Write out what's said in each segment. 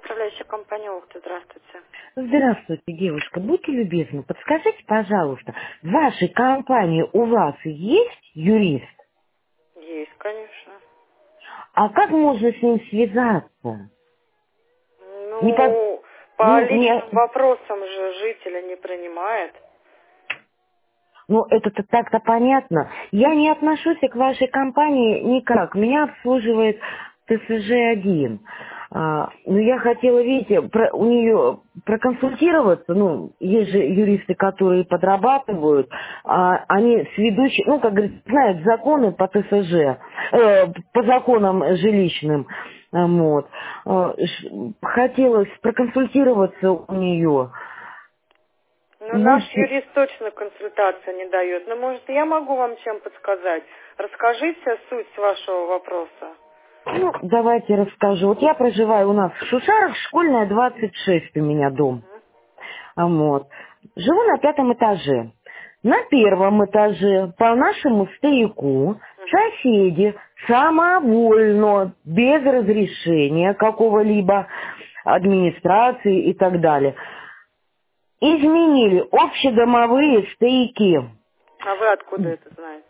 Управляющая компания «Ухта». Здравствуйте. Здравствуйте, девушка. Будьте любезны, подскажите, пожалуйста, в вашей компании у вас есть юрист? Есть, конечно. А как можно с ним связаться? Не по... Ну, по ну, не... личным вопросам же жителя не принимает. ну, это-то так-то понятно. Я не отношусь к вашей компании никак. Меня обслуживает ТСЖ-1. Ну, я хотела, видите, у нее проконсультироваться. Ну, есть же юристы, которые подрабатывают. Они сведущие, ну, как говорится, знают законы по ТСЖ, по законам жилищным. Вот. Хотелось проконсультироваться у нее. Ну, наш Будьте... юрист точно консультации не дает. Но, может, я могу вам чем подсказать? Расскажите суть вашего вопроса. Ну, давайте расскажу. Вот я проживаю у нас в Шушарах, школьная 26 у меня дом. Вот. Живу на 5-м этаже. На 1-м этаже по нашему стояку соседи самовольно, без разрешения какого-либо администрации и так далее, изменили общедомовые стояки. А вы откуда это знаете?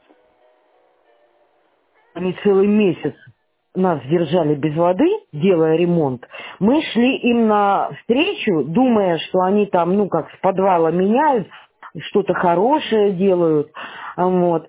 Они целый месяц нас держали без воды, делая ремонт. Мы шли им навстречу, думая, что они там, ну, как с подвала меняют, что-то хорошее делают. Вот.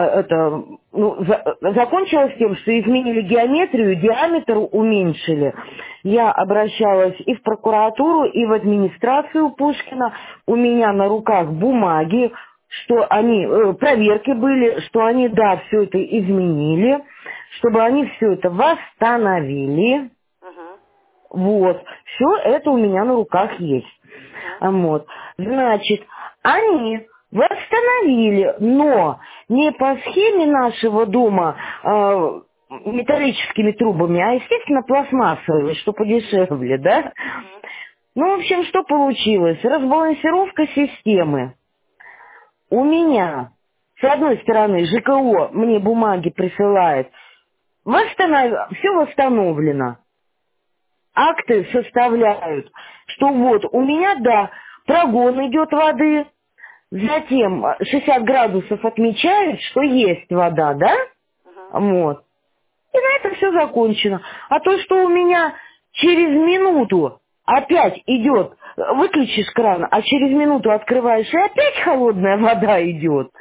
Закончилось тем, что изменили геометрию, диаметр уменьшили. Я обращалась и в прокуратуру, и в администрацию Пушкина. У меня на руках бумаги, что они, проверки были, что они, да, все это изменили, чтобы они все это восстановили. Угу. Вот. Все это у меня на руках есть. Вот. Значит, они восстановили, но не по схеме нашего дома металлическими трубами, а, естественно, пластмассовыми, что подешевле, да? Ну, в общем, что получилось? Разбалансировка системы. У меня, с одной стороны, ЖКО мне бумаги присылает, все восстановлено. Акты составляют, что вот у меня, да, прогон идет воды, затем 60 градусов отмечают, что есть вода, да? Вот. И на этом все закончено. А то, что у меня через минуту опять идет, выключишь кран, а через минуту открываешь, и опять холодная вода идет,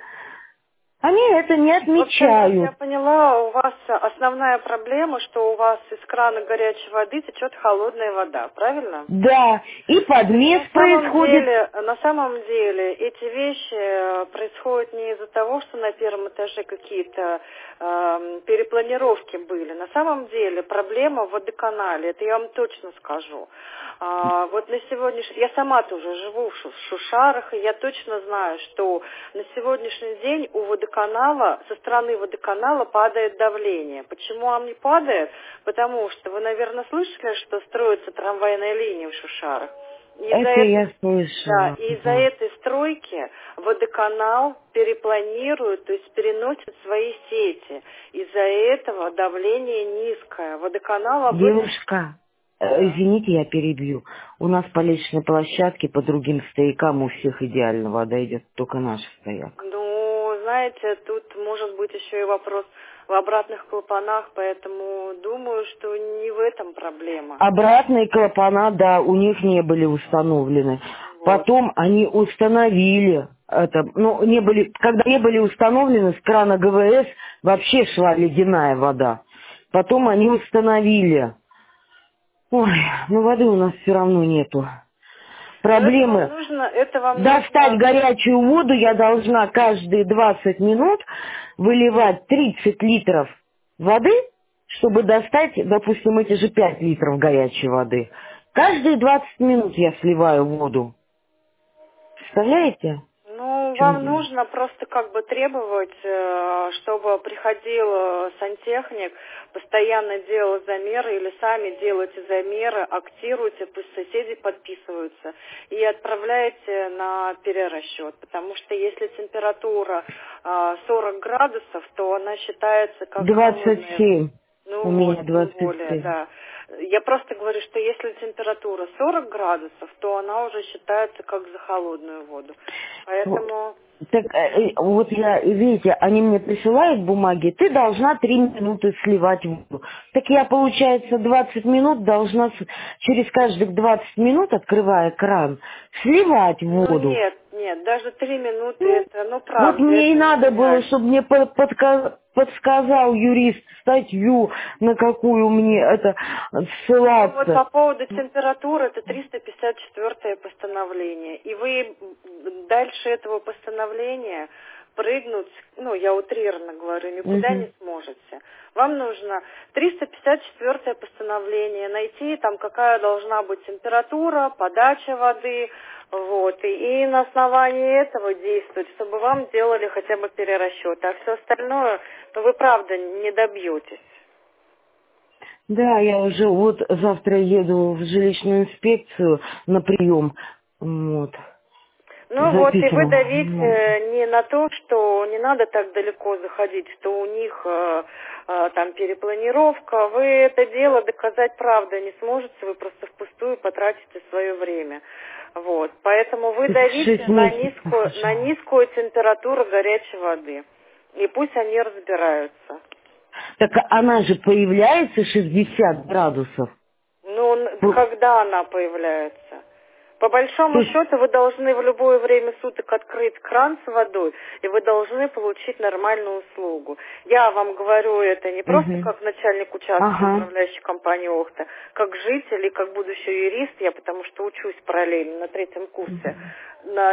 они это не В общем, как я отмечают. поняла, у вас основная проблема, что у вас из крана горячей воды течет холодная вода, правильно? Да, и подмес происходит. На самом деле эти вещи происходят не из-за того, что на первом этаже какие-то перепланировки были. На самом деле проблема в водоканале, это я вам точно скажу. Вот на сегодняшний... Я сама тоже живу в Шушарах, и я точно знаю, что на сегодняшний день у водоканала, со стороны водоканала падает давление. Почему оно не падает? Потому что вы, наверное, слышали, что строится трамвайная линия в Шушарах. Это я Да, слышала, и из-за да. этой стройки водоканал перепланирует, то есть переносит свои сети. Из-за этого давление низкое. Водоканал об этом... Девушка, Да. извините, я перебью. У нас по лестничной площадке, по другим стоякам у всех идеально вода идет, только наш стояк. Ну, знаете, тут может быть еще и вопрос в обратных клапанах, поэтому думаю, что не в этом проблема. Обратные клапана, да, у них не были установлены. Вот. Потом они установили это, ну, не были, когда не были установлены, с крана ГВС вообще шла ледяная вода. Потом они установили. Ой, ну воды у нас все равно нету. Но Проблемы. это вам Достать нужно... горячую воду я должна каждые 20 минут выливать 30 литров воды, чтобы достать, допустим, эти же 5 литров горячей воды. Каждые 20 минут я сливаю воду. Представляете? Ну, В чем вам дело? нужно просто как бы требовать, чтобы приходил сантехник, постоянно делал замеры или сами делайте замеры, актируйте, пусть соседи подписываются и отправляете на перерасчет. Потому что если температура 40 градусов, то она считается как холодная. 27. Ну У вот, меня тем более, 27. да. Я просто говорю, что если температура 40 градусов, то она уже считается как за холодную воду. Поэтому... Так, вот я, видите, они мне присылают бумаги, ты должна 3 минуты сливать воду. Так я, получается, 20 минут должна через каждых 20 минут, открывая кран, сливать Ну воду. нет, даже 3 минуты Ну, это, вот правда, мне и это надо было, нереально. чтобы мне подсказал юрист статью, на какую мне это Ну вот ссылаться. по поводу температуры, это 354 постановление. И вы дальше этого постановления прыгнуть, ну я утрированно говорю, никуда Мгм. не сможете. Вам нужно 354 постановление, найти там какая должна быть температура, подача воды, вот, и на основании этого действовать, чтобы вам делали хотя бы перерасчет. А все остальное, ну вы правда не добьетесь. Да, я уже вот завтра еду в жилищную инспекцию на прием. Вот. Ну вот, и вы Записано. Ну, давите не на то, что не надо так далеко заходить, что у них там перепланировка. Вы это дело доказать правда не сможете, вы просто впустую потратите свое время. Вот, поэтому вы 6 давите месяцев на уже. низкую температуру горячей воды. И пусть они разбираются. Так она же появляется 60 градусов. Ну, Ну, когда она появляется? По то большому есть, счету вы должны в любое время суток открыть кран с водой, и вы должны получить нормальную услугу. Я вам говорю это не просто мгм. как начальник участка Ага. управляющей компании ОХТА, как житель и как будущий юрист, я потому что учусь параллельно на 3-м курсе на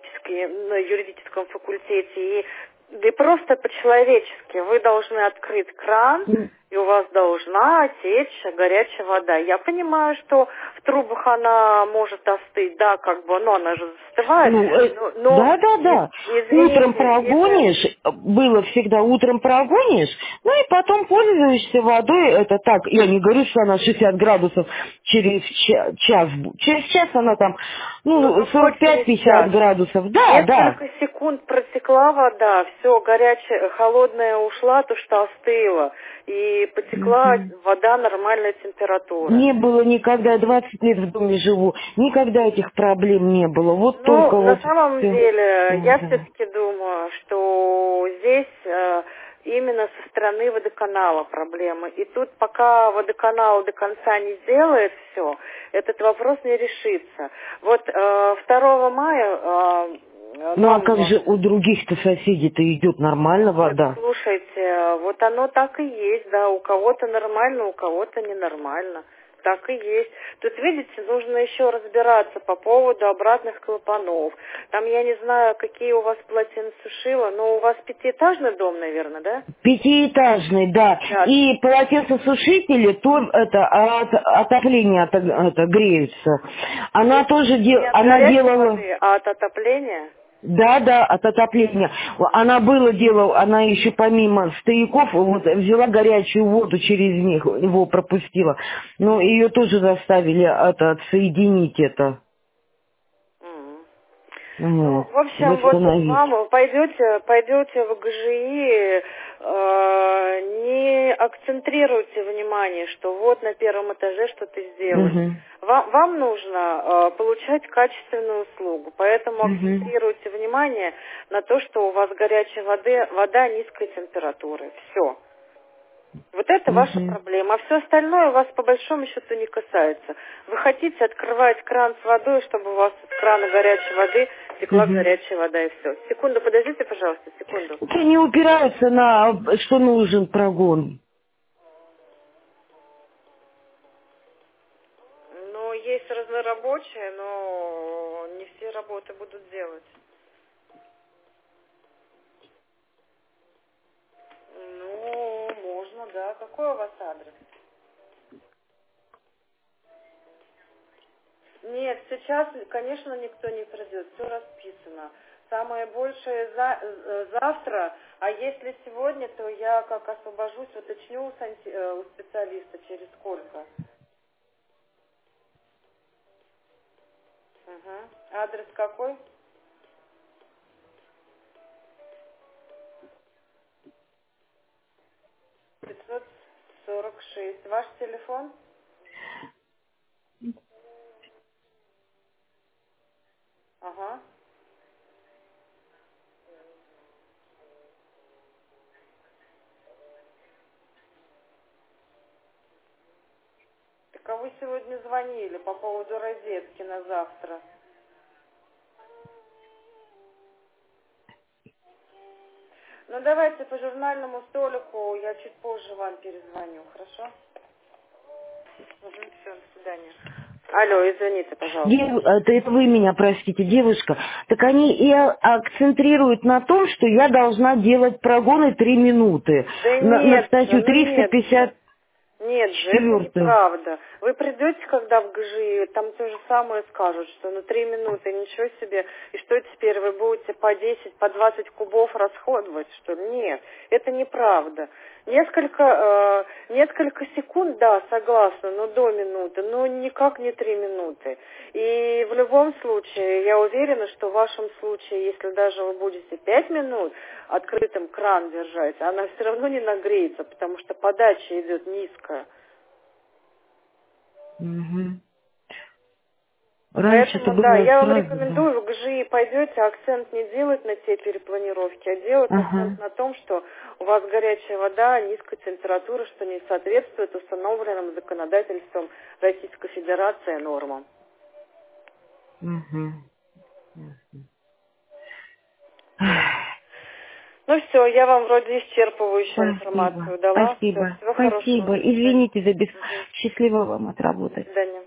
юридическом факультете, и да и просто по-человечески вы должны открыть кран, М, и у вас должна течь горячая вода. Я понимаю, что в трубах она может остыть, да, как бы, но она же застывает. Ну, Но да, да, да. Утром извините, это... прогонишь, было всегда утром прогонишь, ну и потом пользуешься водой, это так, я не говорю, что она 60 градусов через час, через час она там, ну, Ну, хоть через 45-50 час. градусов, да, да. Несколько секунд протекла вода, все, горячая, холодная ушла, то что остыла. И потекла Мгм. вода нормальной температуры. Не было никогда, я 20 лет в доме живу, никогда этих проблем не было, вот только Ну, на вот самом все. деле, я все-таки думаю, что здесь именно со стороны водоканала проблемы. И тут пока водоканал до конца не сделает все, этот вопрос не решится. Вот 2 мая Ну а как нового... же у других-то соседей-то идет нормально Нет, вода? слушайте, вот оно так и есть, да, у кого-то нормально, у кого-то ненормально. Так и есть. Тут, видите, нужно еще разбираться по поводу обратных клапанов. Там, я не знаю, какие у вас полотенцесушила, но у вас 5-этажный дом, наверное, да? Пятиэтажный, да. Да. И полотенцесушители, то это от отопления это греются. То Она есть тоже не от она горячей делала, воды, а от отопления? да, да, от отопления. Она было дело, она еще помимо стояков вот взяла горячую воду через них, его пропустила. Но ее тоже заставили это отсоединить это, Мгм. Ну, вот, в общем, вот восстановить. вам пойдете в ГЖИ, не акцентрируйте внимание, что вот на 1-м этаже что-то сделали. Мгм. Вам нужно получать качественную услугу, поэтому Мгм. акцентрируйте внимание на то, что у вас горячая вода низкой температуры. Все. Вот это ваша Мгм. проблема. А все остальное вас по большому счету не касается. Вы хотите открывать кран с водой, чтобы у вас из крана горячей воды текла Мгм. горячая вода и все. Секунду, подождите, пожалуйста, секунду. Они упираются на, что нужен прогон. Ну, есть разнорабочие, но не все работы будут делать. Ну, можно, да. Какой у вас адрес? Нет, сейчас, конечно, никто не придет, все расписано. Самое большее завтра, а если сегодня, то я как освобожусь, уточню у специалиста через сколько. Угу. Адрес какой? 546. Ваш телефон? вы сегодня звонили по поводу розетки на завтра. Ну, давайте по журнальному столику, я чуть позже вам перезвоню, хорошо? Все, до свидания. Алло, извините, пожалуйста. Это вы меня простите, девушка. Так они и акцентрируют на том, что я должна делать прогоны 3 минуты. Да На нет, статью ну нет. 350. Нет же, это неправда. Вы придете, когда в ГЖИ, там то же самое скажут, что 3 минуты, ничего себе, и что теперь вы будете по 10, по 20 кубов расходовать, что ли? Нет, это неправда. Несколько секунд, да, согласна, но до минуты, но никак не 3 минуты. И в любом случае, я уверена, что в вашем случае, если даже вы будете 5 минут открытым кран держать, она все равно не нагреется, потому что подача идет низкая. Угу. Раньше Поэтому, это да, было я вам сразу, рекомендую, в ГЖИ пойдете, акцент не делать на те перепланировки, а делать акцент на том, что у вас горячая вода, низкая температура, что не соответствует установленным законодательством Российской Федерации нормам. Ну все, я вам вроде исчерпывающую информацию дала. Спасибо. Всего хорошего. Извините за Счастливо вам отработать. До свидания.